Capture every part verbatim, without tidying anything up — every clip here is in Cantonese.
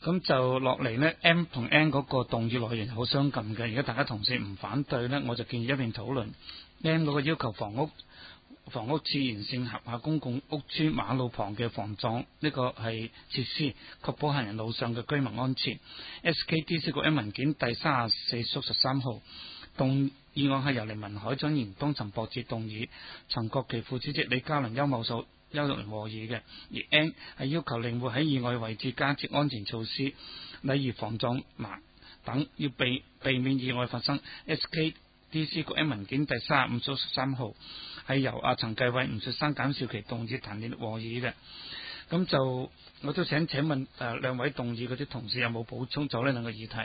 咁就落嚟呢 M 同 N 嗰個動議內容好相近嘅，而家大家同事唔反對呢，我就建議一併討論 M 嗰個要求房屋房屋處完善轄下公共屋邨馬路旁嘅防撞呢個係設施，確保行人路上嘅居民安全。S K D C 局 M 文件第三十四縮十三號動議案係由黎文海、張賢東、陳博智動議，陳國旗副主席李嘉倫、邱某素、邱玉玲和議嘅。而 N 係要求令會喺意外位置加設安全措施，例如防撞欄等，要避避免意外發生。S K D C 局 M 文件第三十五縮十三號係由阿陳繼偉、吳雪山、簡少琪動議，譚烈和議嘅。咁就我都想請問誒兩位動議嗰啲同事有冇補充咗呢兩個議題？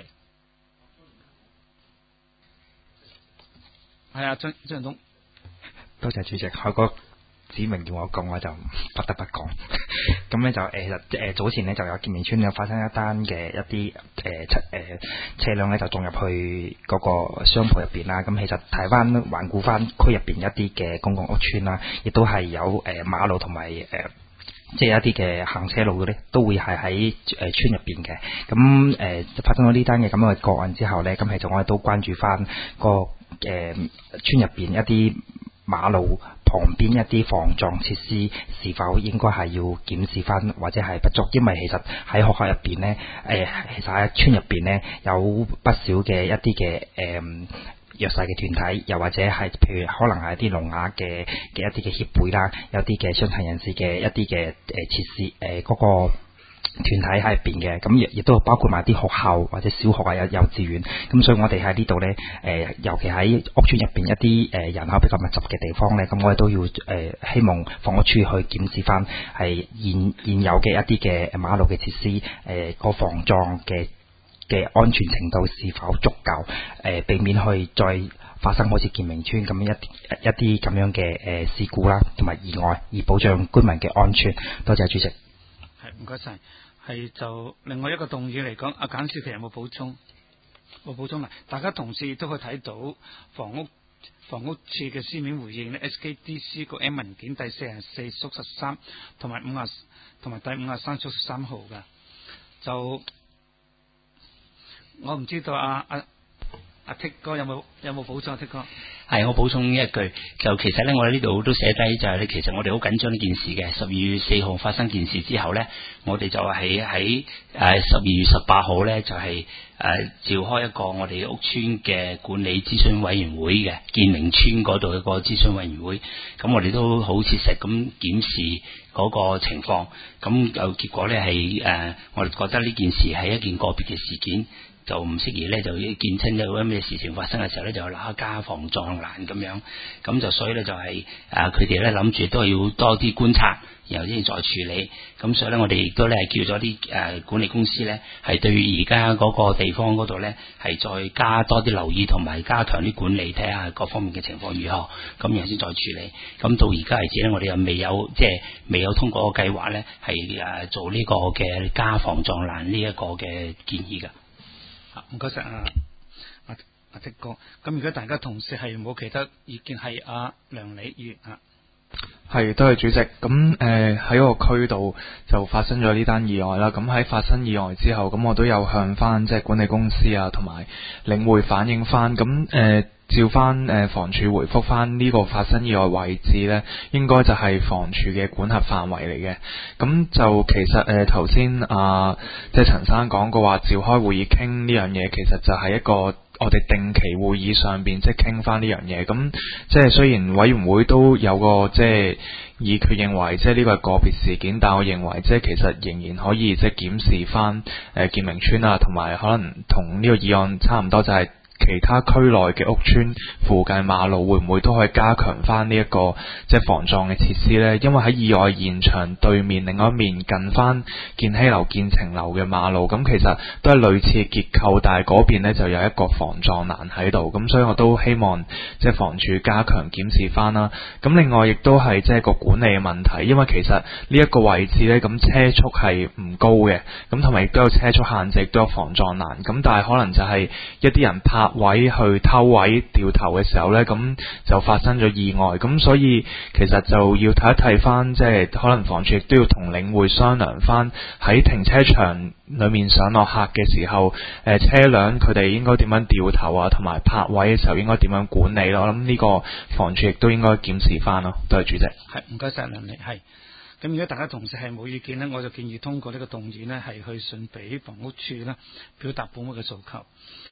係啊，張張東。 多謝主席，海哥指明叫我講，我就不得不講。咁咧就誒誒早前咧就有建明村有發生一單嘅一啲誒車誒車輛咧就撞入去嗰個商鋪入邊啦。咁其實睇翻環顧翻區入邊一啲嘅公共屋邨啦，亦都係有誒、呃、馬路同埋誒即係一啲嘅行車路嘅咧，都會係喺誒村入邊嘅。咁誒、呃、發生咗呢單嘅咁樣嘅個案之後咧，咁其實我哋都關注翻個誒、呃、村入邊一啲馬路旁邊一啲防撞設施是否應該係要檢視翻，或者係不足？因為其實喺學校入邊呢，誒、呃、其實喺村入邊呢，有不少嘅一啲嘅誒弱勢嘅團體，又或者係譬如可能係一啲聾啞嘅嘅一啲嘅協會啦，有啲嘅傷殘人士嘅一啲嘅誒設施誒嗰、呃嗰個團體喺入邊嘅，咁亦亦都包括埋啲學校或者小學啊、幼幼稚園，咁所以我哋喺呢度呢，誒、呃，尤其喺屋邨入邊一啲誒、呃、人口比較密集嘅地方呢，咁我哋都要誒、呃、希望房屋處去檢視翻係現現有嘅一啲嘅馬路嘅設施，誒、呃、個防撞嘅嘅安全程度是否足夠，誒、呃、避免去再發生好似建明村咁樣一一啲咁樣嘅誒、呃、事故啦，同埋意外，而保障居民嘅安全。多謝主席。 係，唔該晒。係就另外一個動議嚟講，阿簡少琪有冇補充？冇補充啦。大家同事都可以睇到房屋房屋處嘅書面回應咧 ，S K D C 個 M 文件第四十四縮十三同埋五十同埋第五十三縮十三號噶。就我唔知道阿阿阿 Tik 哥有冇有冇補充？阿 Tik 哥係我補充一句，就其實咧，我喺呢度都寫低就係咧，其實我哋好緊張呢件事嘅。十二月四號發生件事之後咧，我哋就係喺誒十二月十八號咧，就係、是、誒、呃、召開一個我哋屋邨嘅管理諮詢委員會嘅建明村嗰度一個諮詢委員會。咁我哋都好切實咁檢視嗰個情況。咁就結果咧係誒，我哋覺得呢件事係一件個別嘅事件。就唔適宜咧，就見親有啲咩事情發生嘅時候咧，就嗱加防撞欄咁樣，咁就所以咧就係誒佢哋咧諗住都係要多啲觀察，然後先再處理。咁所以咧，我哋亦都咧係叫咗啲誒管理公司咧，係對而家嗰個地方嗰度咧係再加多啲留意，同埋加強啲管理，睇下各方面嘅情況如何，咁然後先再處理。咁到而家為止咧，我哋又未有即係未有通過個計劃咧，係誒做呢個嘅加防撞欄呢一個嘅建議㗎。 唔該晒啊，阿阿 Tik 哥。咁如果大家同事係冇其他意見，係阿梁理議員啊。 係，多謝主席。咁誒喺個區度就發生咗呢單意外啦。咁喺發生意外之後，咁我都有向翻即係管理公司啊，同埋領匯反映翻。咁誒、呃、照翻誒、呃、房署回覆翻呢個發生意外位置呢，應該就係房署嘅管轄範圍嚟嘅。咁就其實誒頭先啊，即係陳生講過話召開會議傾呢樣嘢，其實就係一個我哋定期會議上邊即係傾翻呢樣嘢。咁即係雖然委員會都有個即係議決認為即係呢個係個別事件，但我認為即係其實仍然可以即係檢視翻誒建明村啊，同埋可能同呢個議案差唔多，就係、是。其他區內嘅屋邨附近馬路會唔會都可以加強翻呢一個即係防撞嘅設施呢？因為喺意外現場對面另外一面近翻建熙樓、建晴樓嘅馬路，咁其實都係類似嘅結構，但係嗰邊呢就有一個防撞欄喺度，咁所以我都希望即係房署加強檢視翻啦。咁另外亦都係即係個管理嘅問題，因為其實呢一個位置呢，咁車速係唔高嘅，咁同埋亦都有車速限制，亦都有防撞欄，咁但係可能就係一啲人泊位去偷位掉頭嘅時候呢，咁就發生咗意外。咁所以其實就要睇一睇翻，即係可能房署亦都要同領匯商量翻喺停車場裏面上落客嘅時候，誒、呃、車輛佢哋應該點樣掉頭啊，同埋泊位嘅時候應該點樣管理咯。我諗呢個房署亦都應該檢視翻咯。多謝主席。 係，唔該晒梁理。係。咁如果大家同事係冇意見呢，我就建議通過呢個動議呢，係去信俾房屋處呢，表達本會嘅訴求。